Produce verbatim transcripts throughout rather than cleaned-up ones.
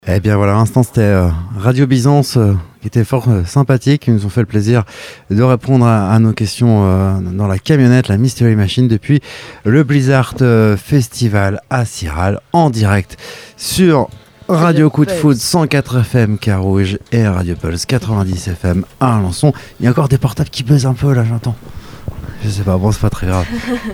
Eh bien voilà, à l'instant c'était euh, Radio Byzance euh, qui était fort euh, sympathique, qui nous ont fait le plaisir de répondre à, à nos questions euh, dans la camionnette, la Mystery Machine, depuis le Blizzard euh, Festival à Siral, en direct sur Radio Coup de Foudre cent quatre F M Carouge et Radio Pulse quatre-vingt-dix F M à Alençon. Il y a encore des portables qui buzzent un peu là, j'entends. Je sais pas, bon c'est pas très grave.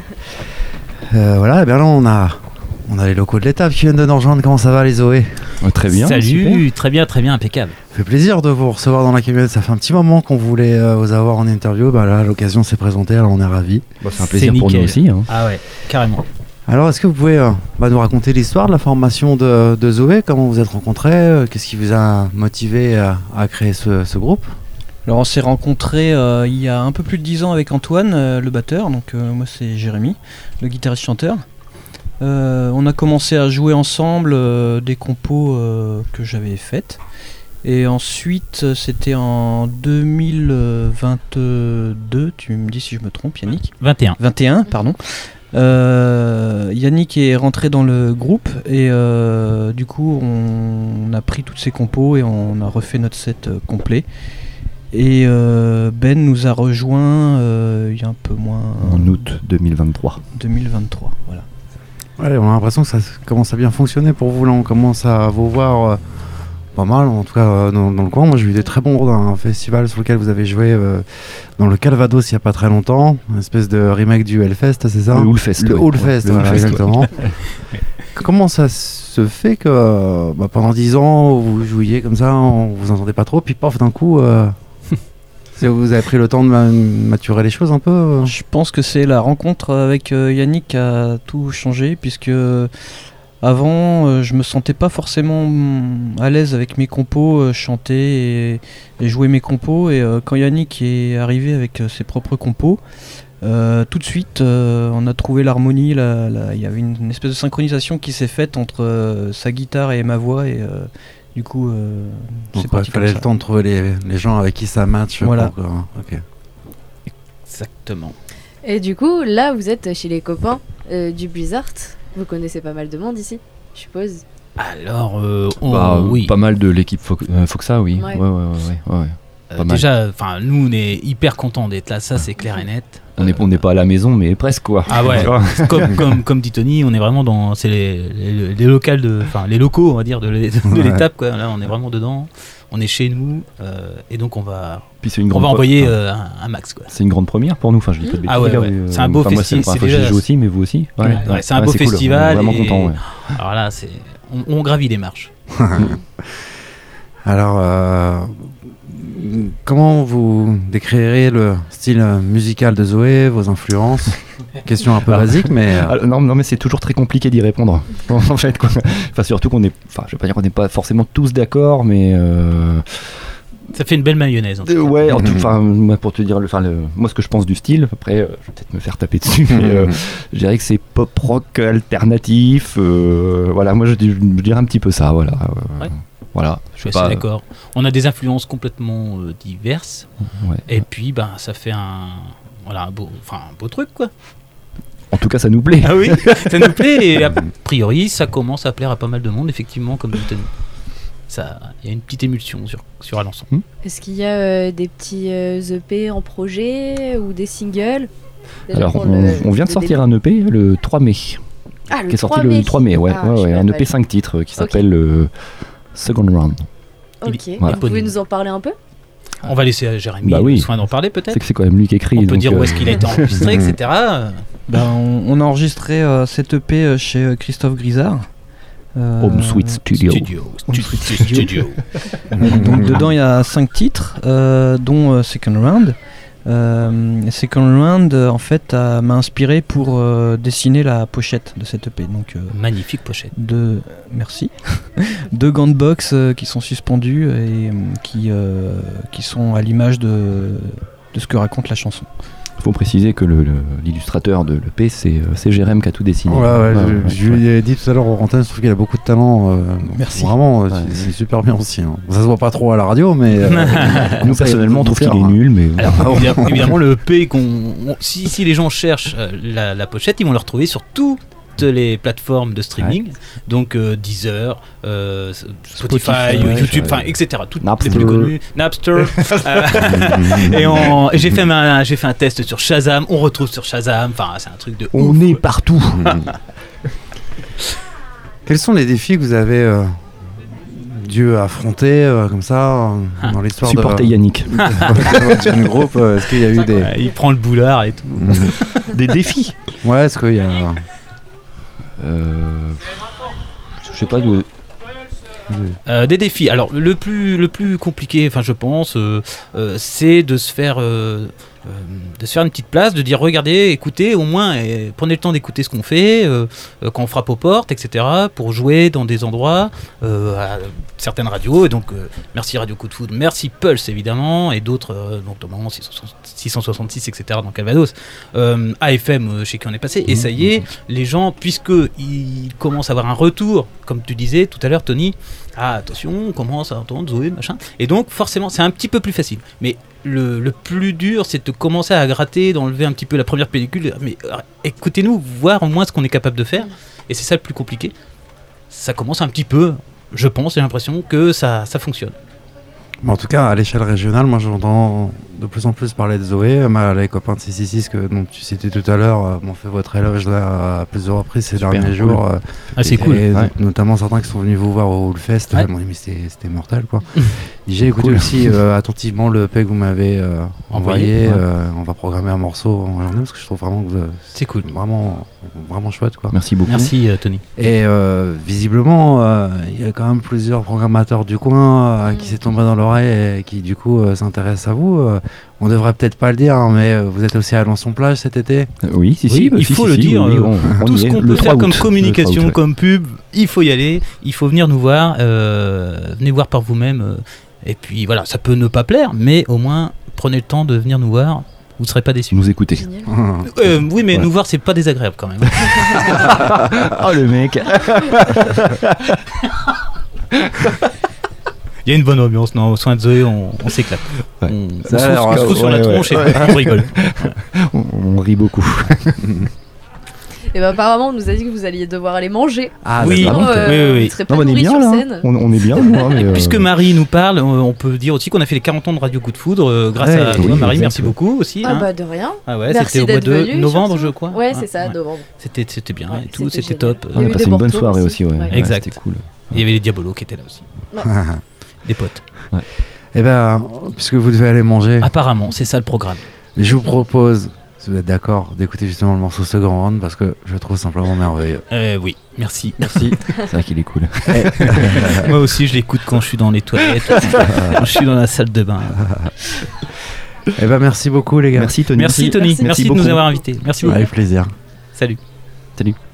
euh, voilà, et bien là on a... On a les locaux de l'étape qui viennent de nous rejoindre. Comment ça va les Zoé ? euh, Très bien. Salut, super. très bien, très bien, impeccable. Ça fait plaisir de vous recevoir dans la camionnette. Ça fait un petit moment qu'on voulait euh, vous avoir en interview. Bah là, l'occasion s'est présentée, alors on est ravis. Bah, c'est un plaisir c'est pour nous aussi. Hein. Ah ouais, carrément. Alors, est-ce que vous pouvez euh, bah, nous raconter l'histoire de la formation de, de Zoé ? Comment vous vous êtes rencontrés ? euh, Qu'est-ce qui vous a motivé à, à créer ce, ce groupe ? Alors on s'est rencontrés euh, il y a un peu plus de dix ans avec Antoine, euh, le batteur. Donc euh, moi c'est Jérémy, le guitariste-chanteur. Euh, on a commencé à jouer ensemble euh, des compos euh, que j'avais faites. Et ensuite, c'était en deux mille vingt-deux, tu me dis si je me trompe, Yannick ? vingt et un. vingt et un, pardon. Euh, Yannick est rentré dans le groupe et euh, du coup, on, on a pris toutes ces compos et on a refait notre set euh, complet. Et euh, Ben nous a rejoint euh, il y a un peu moins... En août deux mille vingt-trois. deux mille vingt-trois, voilà. Ouais, on a l'impression que ça commence à bien fonctionner pour vous là, on commence à vous voir euh, pas mal, en tout cas euh, dans, dans le coin. Moi j'ai eu des très bons rôles d'un festival sur lequel vous avez joué euh, dans le Calvados il n'y a pas très longtemps, une espèce de remake du Hellfest, c'est ça ? Le Hellfest. Le ouais. Hellfest, ouais, voilà, le exactement. Ouais. Comment ça se fait que euh, bah, pendant dix ans vous jouiez comme ça, on vous entendait pas trop, puis paf d'un coup... Euh, vous avez pris le temps de maturer les choses un peu ? Je pense que c'est la rencontre avec euh, Yannick qui a tout changé, puisque euh, avant euh, je me sentais pas forcément à l'aise avec mes compos, euh, chanter et, et jouer mes compos, et euh, quand Yannick est arrivé avec euh, ses propres compos, euh, tout de suite euh, on a trouvé l'harmonie, la, la, il y avait une, une espèce de synchronisation qui s'est faite entre euh, sa guitare et ma voix, et euh, du coup, euh, donc c'est parti. Il fallait le temps de trouver les, les gens avec qui ça match. Voilà. Pour, euh, okay. Exactement. Et du coup, là, vous êtes chez les copains euh, du Blizzard. Vous connaissez pas mal de monde ici, je suppose. Alors, euh, on, bah, oui. Pas mal de l'équipe Fo- euh, Foxa, oui. Ouais. Ouais, ouais, ouais, ouais, ouais. Euh, déjà, enfin, nous, on est hyper contents d'être là. Ça, c'est clair et net. On n'est on n'est pas à la maison, mais presque quoi. Ah ouais. comme, comme, comme dit Tony, on est vraiment dans, c'est les, les, les locales de, enfin, les locaux, on va dire, de, l'é- de ouais. l'étape quoi. Là, on est vraiment dedans. On est chez nous, euh, et donc on va, Puis c'est une on grande va envoyer pro- euh, un, un max quoi. C'est une grande première pour nous. Enfin, je dis pas de bêtises. Ah ouais, là, ouais. euh, C'est un beau enfin, moi, festival, c'est la c'est première fois que déjà- j'y joue aussi, mais vous aussi. Ouais, Ouais, ouais, c'est un beau c'est cool, festival. on est vraiment et- content. Ouais. Alors là, c'est, on, on gravit les marches. Alors, euh, comment vous décrirez le style musical de Zoé, vos influences ? Question un peu basique, mais... Euh... Ah, non, non, mais c'est toujours très compliqué d'y répondre. En fait, quoi. Enfin, surtout qu'on est... Enfin, je vais pas dire qu'on n'est pas forcément tous d'accord, mais... Euh... Ça fait une belle mayonnaise. En tout Euh, cas. ouais, en tout, enfin, moi, pour te dire, le, enfin, le, moi, ce que je pense du style, après, euh, je vais peut-être me faire taper dessus, mais euh, je dirais que c'est pop rock alternatif. Euh, voilà, moi, je, je, je dirais un petit peu ça, voilà. Euh, Ouais. Voilà. Je suis assez pas, d'accord. On a des influences complètement euh, diverses, ouais. Et puis, ben, ça fait un, voilà, un beau, enfin, un beau truc, quoi. En tout cas, ça nous plaît. Ah oui, ça nous plaît, et a priori, ça commence à plaire à pas mal de monde, effectivement, comme dit Tony. Ça, il y a une petite émulsion sur, sur Alençon. Hmm. Est-ce qu'il y a euh, des petits euh, E P en projet ou des singles ? Déjà Alors, pour on, le- on vient de le sortir début. un E P le trois mai, Ah, le qui est sorti trois le mai. trois mai, ouais, Ah, ouais, je ouais, savais un pas E P du cinq titres euh, qui Ok. s'appelle euh, Second Round. Ok, Voilà. vous pouvez nous en parler un peu ? On va laisser à Jérémy Bah oui. le soin d'en parler, peut-être. C'est que c'est quand même lui qui écrit. On peut donc, dire où euh, est-ce qu'il a été enregistré, et cetera. Ben, on, on a enregistré euh, cette E P euh, chez euh, Christophe Grisard. Euh, Home Sweet Studio. Studio. Home Stu- Sweet Studio. Studio. Donc dedans il y a cinq titres, euh, dont euh, Second Round. Euh, Second Round euh, en fait a- m'a inspiré pour euh, dessiner la pochette de cette E P. Donc euh, Magnifique pochette. deux, merci, deux gants de boxe euh, qui sont suspendus et euh, qui, euh, qui sont à l'image de, de ce que raconte la chanson. Il faut préciser que le, le- l'illustrateur de l'E P, c'est, euh, c'est Jérém qui a tout dessiné. Ouais, ouais, Ouais, je, ouais, je ouais. lui ai dit tout à l'heure au antenne, je trouve qu'il a beaucoup de talent. euh, Merci. Vraiment, euh, Ouais. c'est, c'est super bien aussi. Hein. Ça se voit pas trop à la radio, mais. euh, Nous, ça, personnellement, on trouve qu'il est hein. nul, mais... Alors, évidemment, évidemment, le E P, qu'on, on- si, si les gens cherchent euh, la, la pochette, ils vont le retrouver sur tous toutes les plateformes de streaming, ouais. donc euh, Deezer, euh, Spotify, Spotify ouais, YouTube, enfin, ouais. et cetera. Toutes Napster. les plus connues, Napster. euh, et on, j'ai fait un, j'ai fait un test sur Shazam. On retrouve sur Shazam. Enfin, c'est un truc de. On ouf. est partout. Quels sont les défis que vous avez euh, dû affronter euh, comme ça euh, dans l'histoire Supporter de Yannick. D'une groupe, euh, est-ce qu'il y a eu des ouais, il prend le boulard et tout. Des défis. Ouais, est-ce qu'il y a euh, je sais pas de Euh, des défis. Alors le plus le plus compliqué, enfin je pense, euh, euh, c'est de se faire euh, euh, de se faire une petite place, de dire regardez, écoutez, au moins et prenez le temps d'écouter ce qu'on fait euh, euh, quand on frappe aux portes, et cetera. Pour jouer dans des endroits, euh, à certaines radios. Et donc euh, merci Radio Coup de Foudre, merci Pulse évidemment et d'autres, euh, notamment six cent soixante-six, et cetera. Dans Calvados, euh, A F M euh, chez qui on est passé. Et ça y est, les gens, puisque ils commencent à avoir un retour, comme tu disais tout à l'heure, Tony. Ah, attention, on commence à entendre Zoé, machin. Et donc, forcément, c'est un petit peu plus facile. Mais le, le plus dur, c'est de commencer à gratter, d'enlever un petit peu la première pellicule. Mais euh, écoutez-nous, voir au moins ce qu'on est capable de faire. Et c'est ça le plus compliqué. Ça commence un petit peu, je pense, j'ai l'impression que ça, ça fonctionne. En tout cas, à l'échelle régionale, moi j'entends de plus en plus parler de Zoé. Ma, les copains de six cent soixante-six que dont tu citais tout à l'heure euh, m'ont fait votre éloge là, à plusieurs reprises ces Super, derniers cool. jours. Euh, ah, c'est et, cool. Et ouais. Notamment certains qui sont venus vous voir au Hellfest. Ouais. Ils m'ont dit, mais c'était, c'était mortel quoi. J'ai écouté Cool. aussi euh, attentivement le E P que vous m'avez euh, envoyé. Envoyé, ouais. euh, on va programmer un morceau en journée parce que je trouve vraiment que vous, euh, C'est cool. Vraiment, vraiment chouette quoi. Merci beaucoup. Merci, euh, Tony. Et euh, visiblement, euh, il y a quand même plusieurs programmateurs du coin euh, qui s'est tombé dans l'oreille et qui du coup euh, s'intéressent à vous. Euh, on devrait peut-être pas le dire, hein, mais euh, vous êtes aussi à Alençon-Plage cet été. Euh, oui, si, Oui, si, bah, il si, faut si, le si, dire, oui, euh, on- on Tout y ce est, qu'on le peut trois faire comme août, le communication, trois août, ouais. comme pub, il faut y aller, il faut venir nous voir, euh, venez voir par vous-même. euh, et puis voilà, ça peut ne pas plaire, mais au moins prenez le temps de venir nous voir, vous ne serez pas déçus. Nous écouter. Génial. Euh, oui, mais Ouais. nous voir, c'est pas désagréable quand même. Oh le mec. Il y a une bonne ambiance, non, au soin de Zoé, on, on s'éclate. Ouais. On, Ça on a se l'air, fout- on se ouais, fout sur la ouais, tronche ouais. et on rigole. on, on rit beaucoup. Et bah apparemment on nous a dit que vous alliez devoir aller manger. Ah, Oui. d'accord. Sinon, euh, oui, oui, oui. Vous serez pas Non, on est nourris bien sur là. scène. On, on est bien nous. Hein, mais, euh, Puisque Marie nous parle, on, on peut dire aussi qu'on a fait les quarante ans de Radio Coup de Foudre euh, grâce Ouais, à toi, oui, Marie, exact, merci ouais. beaucoup aussi. Ah hein. bah de rien. Ah ouais, Merci c'était au mois d'être de venu, novembre, surtout. je crois. Ouais, Hein, c'est ça, ouais. novembre. C'était, c'était bien Ouais, et tout, c'était c'était génial. top. Il y on a a eu passé des une bonne Bortos soirée aussi. aussi. Ouais. Ouais. Ouais, Exact. C'était cool. Il y avait les Diabolos qui étaient là aussi, des potes. Eh ben, puisque vous devez aller manger, Apparemment, c'est ça le programme. je vous propose, si vous êtes d'accord, d'écouter justement le morceau Second Round parce que je le trouve simplement merveilleux. Euh, oui, merci. Merci. C'est vrai qu'il est cool. Moi aussi, je l'écoute quand je suis dans les toilettes, quand je suis dans la salle de bain. Eh ben, merci beaucoup les gars. Merci Tony. Merci Tony, Merci. merci, Merci de nous beaucoup. avoir invités. Merci beaucoup. Avec plaisir. Salut. Salut.